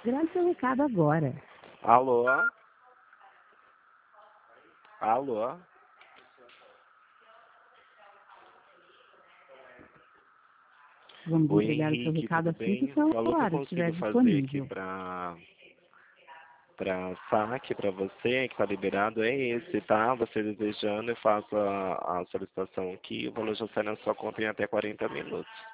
Grave seu recado agora. Alô? Alô? Vamos Oi, entregar o seu Henrique, recado tudo assim que bem? o seu Falou que eu celular estiver consigo fazer aqui disponível. pra saque pra você, que tá liberado, é esse, tá? Você desejando, eu faço a solicitação aqui, o valor já sai na sua conta em até 40 minutos.